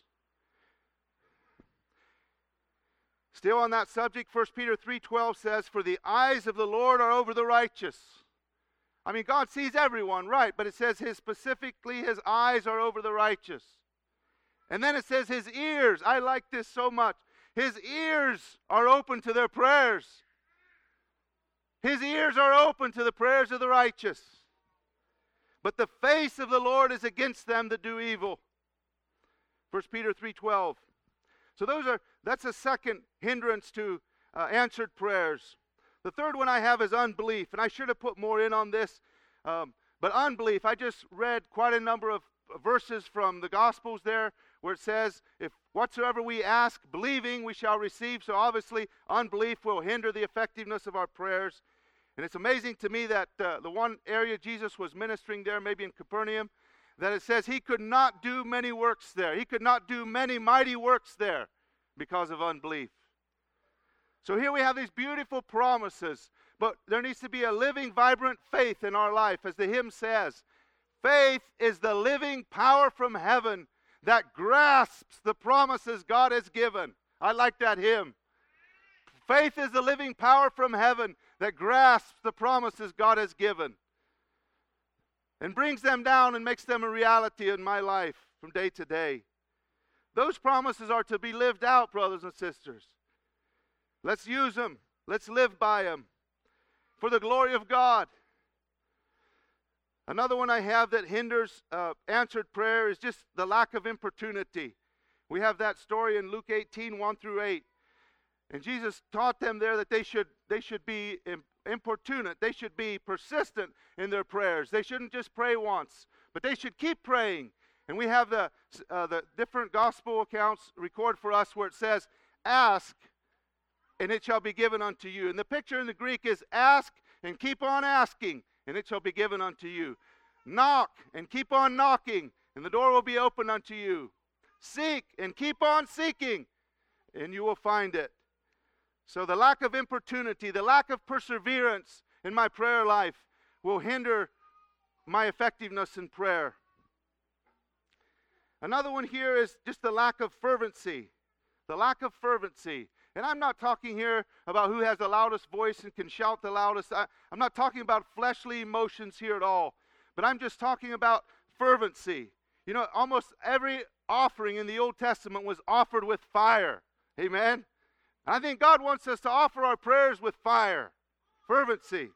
Still on that subject, 1 Peter 3:12 says, for the eyes of the Lord are over the righteous. I mean, God sees everyone, right, but it says specifically His eyes are over the righteous. And then it says His ears. I like this so much. His ears are open to their prayers. His ears are open to the prayers of the righteous. But the face of the Lord is against them that do evil. 1 Peter 3:12. So that's a second hindrance to answered prayers. The third one I have is unbelief. And I should have put more in on this. But unbelief, I just read quite a number of verses from the Gospels there where it says, if whatsoever we ask, believing, we shall receive. So obviously, unbelief will hinder the effectiveness of our prayers. And it's amazing to me that the one area Jesus was ministering there, maybe in Capernaum, that it says He could not do many works there. He could not do many mighty works there because of unbelief. So here we have these beautiful promises, but there needs to be a living, vibrant faith in our life. As the hymn says, faith is the living power from heaven that grasps the promises God has given. I like that hymn. Faith is the living power from heaven that grasps the promises God has given and brings them down and makes them a reality in my life from day to day. Those promises are to be lived out, brothers and sisters. Let's use them. Let's live by them for the glory of God. Another one I have that hinders answered prayer is just the lack of importunity. We have that story in Luke 18:1-8. And Jesus taught them there that they should be importunate. They should be persistent in their prayers. They shouldn't just pray once, but they should keep praying. And we have the different gospel accounts record for us where it says, ask, and it shall be given unto you. And the picture in the Greek is ask and keep on asking, and it shall be given unto you. Knock and keep on knocking, and the door will be opened unto you. Seek and keep on seeking, and you will find it. So the lack of importunity, the lack of perseverance in my prayer life will hinder my effectiveness in prayer. Another one here is just the lack of fervency. The lack of fervency. And I'm not talking here about who has the loudest voice and can shout the loudest. I'm not talking about fleshly emotions here at all. But I'm just talking about fervency. You know, almost every offering in the Old Testament was offered with fire. Amen? I think God wants us to offer our prayers with fire. Fervency.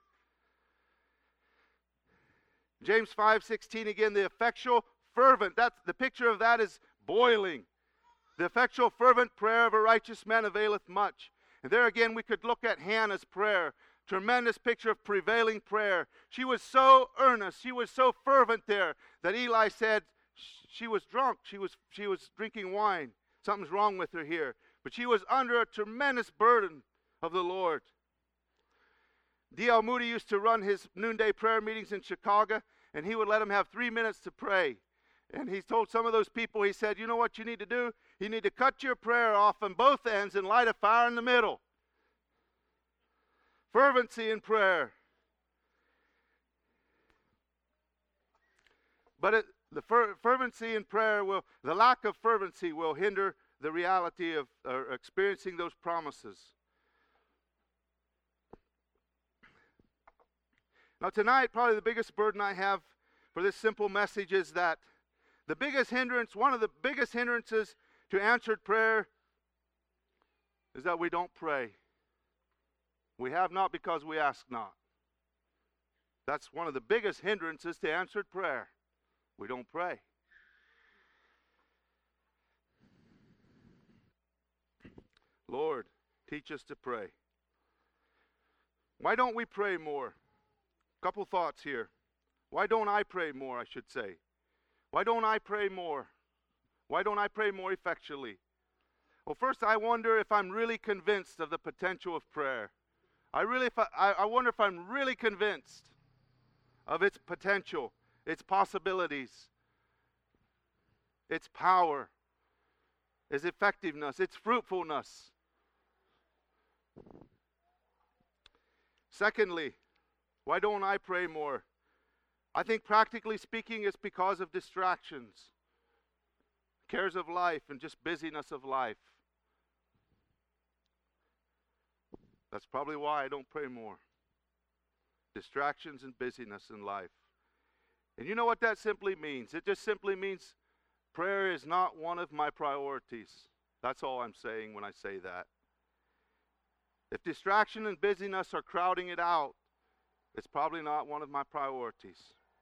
James 5:16 again, the effectual fervent. That's the picture of that is boiling. The effectual fervent prayer of a righteous man availeth much. And there again we could look at Hannah's prayer. Tremendous picture of prevailing prayer. She was so earnest, she was so fervent there that Eli said she was drunk. She was drinking wine. Something's wrong with her here. But she was under a tremendous burden of the Lord. D.L. Moody used to run his noonday prayer meetings in Chicago, and he would let them have 3 minutes to pray. And he told some of those people, he said, you know what you need to do? You need to cut your prayer off on both ends and light a fire in the middle. Fervency in prayer. But the fervency in prayer the lack of fervency will hinder the reality of experiencing those promises. Now tonight, probably the biggest burden I have for this simple message is that one of the biggest hindrances to answered prayer is that we don't pray. We have not because we ask not. That's one of the biggest hindrances to answered prayer. We don't pray. Lord, teach us to pray. Why don't we pray more? Couple thoughts here. Why don't I pray more, I should say? Why don't I pray more? Why don't I pray more effectually? Well, first, I wonder if I'm really convinced of the potential of prayer. I wonder if I'm really convinced of its potential, its possibilities, its power, its effectiveness, its fruitfulness. Secondly, why don't I pray more? I think practically speaking, it's because of distractions, cares of life, and just busyness of life. That's probably why I don't pray more. Distractions and busyness in life. And you know what that simply means? It just simply means prayer is not one of my priorities. That's all I'm saying when I say that. If distraction and busyness are crowding it out, it's probably not one of my priorities.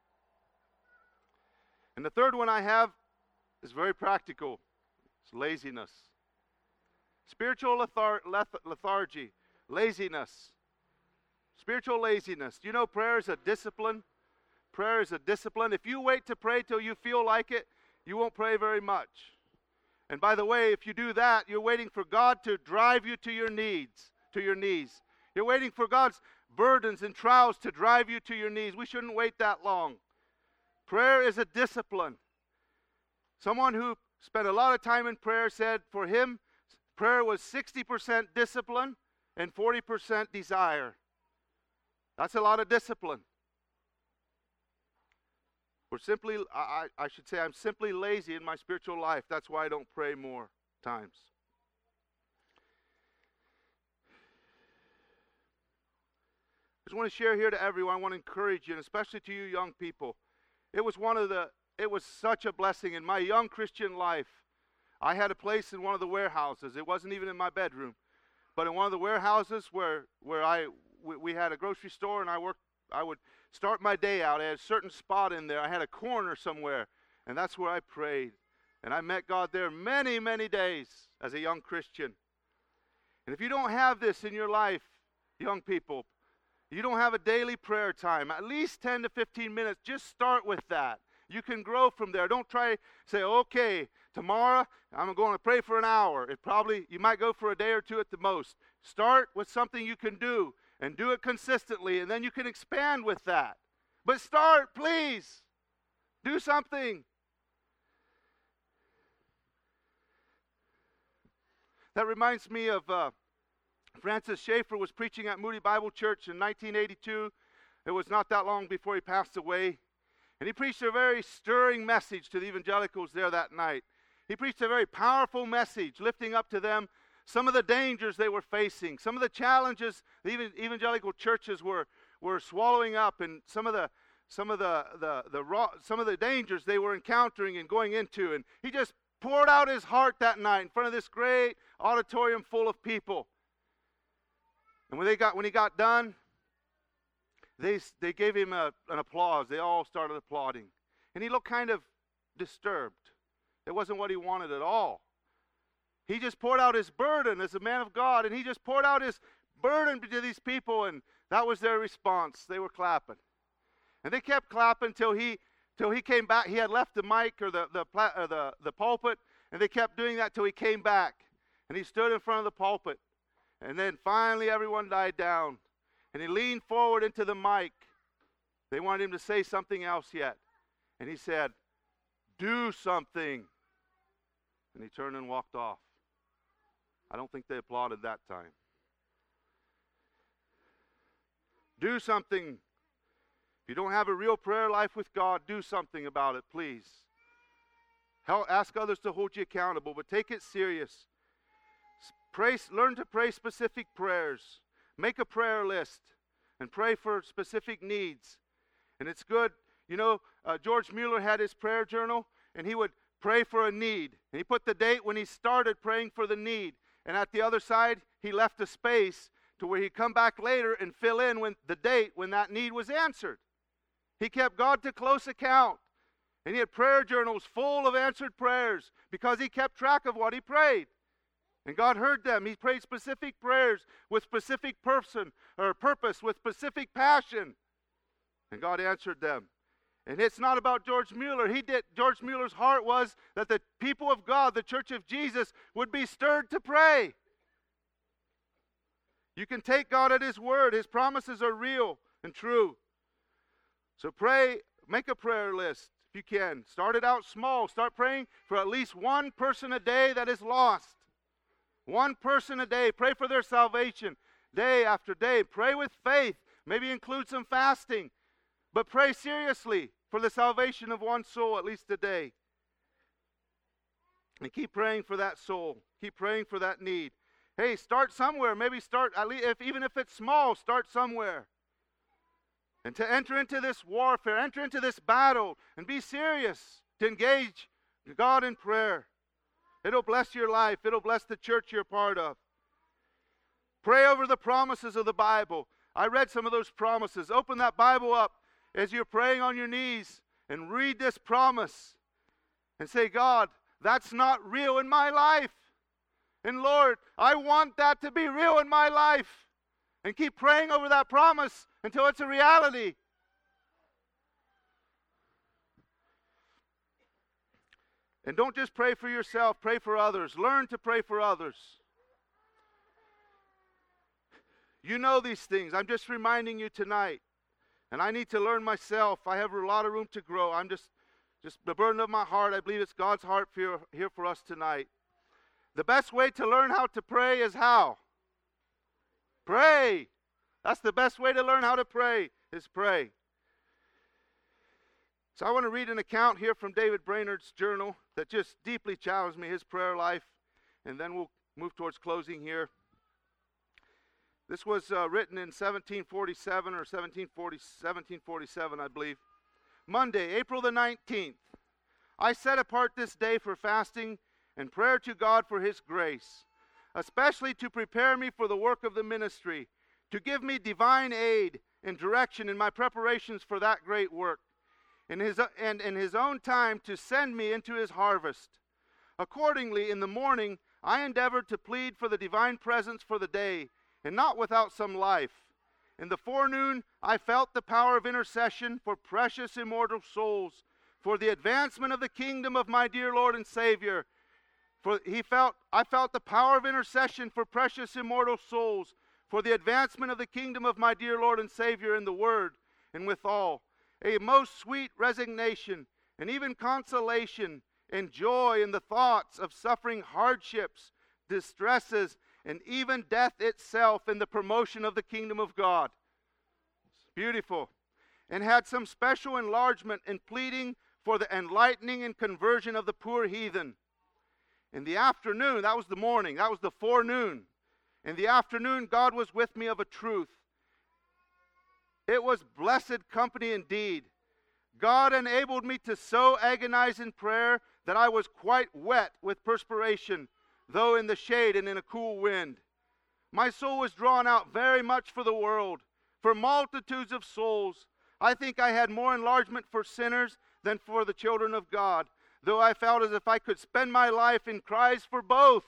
And the third one I have is very practical. It's laziness. Spiritual lethargy. Laziness. Spiritual laziness. Do you know prayer is a discipline? Prayer is a discipline. If you wait to pray till you feel like it, you won't pray very much. And by the way, if you do that, you're waiting for God to drive you to your knees. You're waiting for God's burdens and trials to drive you to your knees. We shouldn't wait that long. Prayer is a discipline. Someone who spent a lot of time in prayer said for him, prayer was 60% discipline and 40% desire. That's a lot of discipline. I should say I'm simply lazy in my spiritual life. That's why I don't pray more times. I just want to share here to everyone. I want to encourage you, and especially to you young people. It was such a blessing in my young Christian life. I had a place in one of the warehouses. It wasn't even in my bedroom, but in one of the warehouses where we had a grocery store, and I would start my day out. I had a certain spot in there. I had a corner somewhere, and that's where I prayed. And I met God there many, many days as a young Christian. And if you don't have this in your life, young people, You don't have a daily prayer time, at least 10 to 15 minutes. Just start with that. You can grow from there. Don't try to say, okay, tomorrow I'm going to pray for an hour. You might go for a day or two at the most. Start with something you can do and do it consistently, and then you can expand with that. But start, please. Do something. That reminds me of Francis Schaeffer was preaching at Moody Bible Church in 1982. It was not that long before he passed away. And he preached a very stirring message to the evangelicals there that night. He preached a very powerful message, lifting up to them some of the dangers they were facing, some of the challenges the evangelical churches were swallowing up, and some of the dangers they were encountering and going into. And he just poured out his heart that night in front of this great auditorium full of people. And when he got done, they gave him an applause. They all started applauding. And he looked kind of disturbed. It wasn't what he wanted at all. He just poured out his burden as a man of God, and he just poured out his burden to these people, and that was their response. They were clapping. And they kept clapping till he came back. He had left the mic or the pulpit, and they kept doing that till he came back. And he stood in front of the pulpit. And then finally everyone died down. And he leaned forward into the mic. They wanted him to say something else yet. And he said, "Do something." And he turned and walked off. I don't think they applauded that time. Do something. If you don't have a real prayer life with God, do something about it, please. Ask others to hold you accountable, but take it serious. Learn to pray specific prayers. Make a prayer list and pray for specific needs. And it's good. You know, George Mueller had his prayer journal, and he would pray for a need. And he put the date when he started praying for the need. And at the other side, he left a space to where he'd come back later and fill in the date when that need was answered. He kept God to close account. And he had prayer journals full of answered prayers because he kept track of what he prayed. And God heard them. He prayed specific prayers with specific person or purpose, with specific passion. And God answered them. And it's not about George Mueller. George Mueller's heart was that the people of God, the Church of Jesus, would be stirred to pray. You can take God at His word. His promises are real and true. So pray, make a prayer list if you can. Start it out small. Start praying for at least one person a day that is lost. One person a day. Pray for their salvation day after day. Pray with faith. Maybe include some fasting. But pray seriously for the salvation of one soul at least a day. And keep praying for that soul. Keep praying for that need. Hey, start somewhere. Maybe start, at least even if it's small, start somewhere. And to enter into this warfare, enter into this battle, and be serious to engage God in prayer. It'll bless your life. It'll bless the church you're part of. Pray over the promises of the Bible. I read some of those promises. Open that Bible up as you're praying on your knees and read this promise and say, God, that's not real in my life. And Lord, I want that to be real in my life. And keep praying over that promise until it's a reality. And don't just pray for yourself, pray for others. Learn to pray for others. You know these things. I'm just reminding you tonight. And I need to learn myself. I have a lot of room to grow. I'm just the burden of my heart. I believe it's God's heart here for us tonight. The best way to learn how to pray is how? Pray. That's the best way to learn how to pray, is pray. So I want to read an account here from David Brainerd's journal that just deeply challenged me, his prayer life, and then we'll move towards closing here. This was written in 1747 or 1747, I believe. Monday, April the 19th. I set apart this day for fasting and prayer to God for His grace, especially to prepare me for the work of the ministry, to give me divine aid and direction in my preparations for that great work, and in His own time to send me into His harvest. Accordingly, in the morning, I endeavored to plead for the divine presence for the day, and not without some life. In the forenoon, I felt the power of intercession for precious immortal souls, for the advancement of the kingdom of my dear Lord and Savior. I felt the power of intercession for precious immortal souls, for the advancement of the kingdom of my dear Lord and Savior in the word and withal. A most sweet resignation and even consolation and joy in the thoughts of suffering hardships, distresses, and even death itself in the promotion of the kingdom of God. It's beautiful. And had some special enlargement in pleading for the enlightening and conversion of the poor heathen. In the afternoon, that was the morning, that was the forenoon. In the afternoon, God was with me of a truth. It was blessed company indeed. God enabled me to so agonize in prayer that I was quite wet with perspiration, though in the shade and in a cool wind. My soul was drawn out very much for the world, for multitudes of souls. I think I had more enlargement for sinners than for the children of God, though I felt as if I could spend my life in cries for both.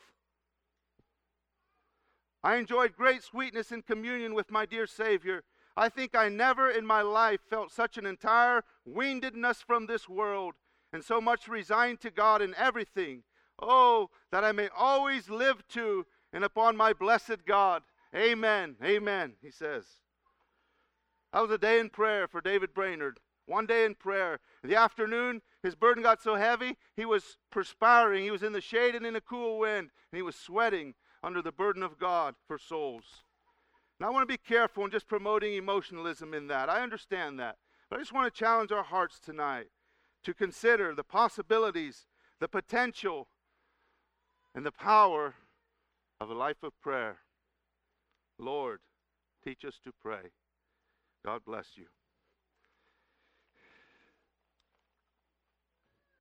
I enjoyed great sweetness in communion with my dear Savior. I think I never in my life felt such an entire weanedness from this world, and so much resigned to God in everything. Oh, that I may always live to and upon my blessed God. Amen, amen, he says. That was a day in prayer for David Brainerd. One day in prayer. In the afternoon, his burden got so heavy, he was perspiring. He was in the shade and in a cool wind, and he was sweating under the burden of God for souls. And I want to be careful in just promoting emotionalism in that. I understand that. But I just want to challenge our hearts tonight to consider the possibilities, the potential, and the power of a life of prayer. Lord, teach us to pray. God bless you.